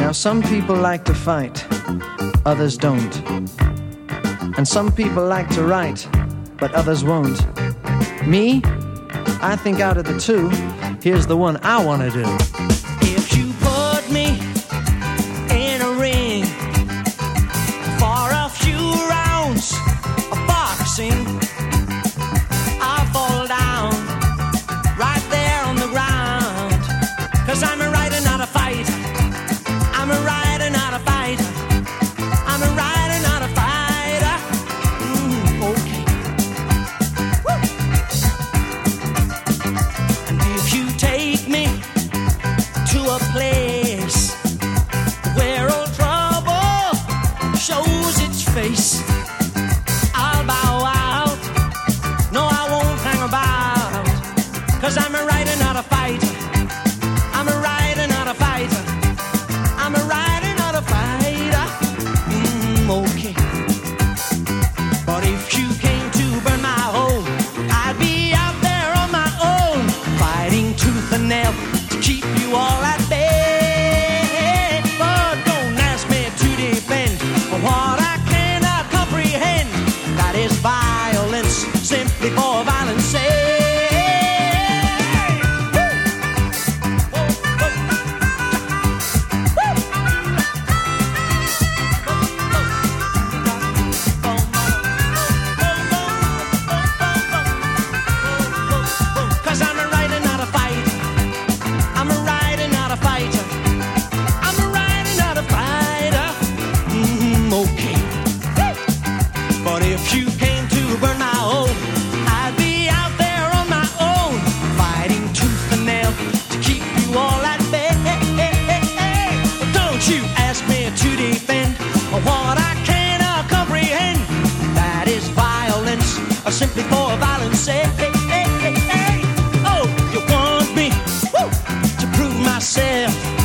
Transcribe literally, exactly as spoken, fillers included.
Now some people like to fight, others don't. And some people like to write, but others won't. Me, I think out of the two, here's the one I wanna do. If you put me in a ring for a few rounds of boxing, I'll fall down right there on the ground. Cause I'm a writer, not a fighter. I'm a writer, not a fighter. I'm a writer, not a fighter. Mm, okay. Woo. And if you take me to a place where old trouble shows its face, I'll bow out. No, I won't hang about. Cause I'm a writer, not a fighter. I'm a writer, not a fighter. I'm a writer, not a fighter. Mm, okay. But if you came to burn my home, I'd be out there on my own, fighting tooth and nail to keep you all at bay. But don't ask me to defend what I cannot comprehend. That is violence, simply for violence sake. Cause I'm a writer, not a fighter. I'm a writer, not a fighter. I'm a writer, not a fighter. Mm, okay. But if you came to burn my home, I'd be out there on my own, fighting tooth and nail to keep you all at bay. Don't you ask me to defend what I cannot comprehend. That is violence, or simply for violence sake. Oh, you want me woo, to prove myself?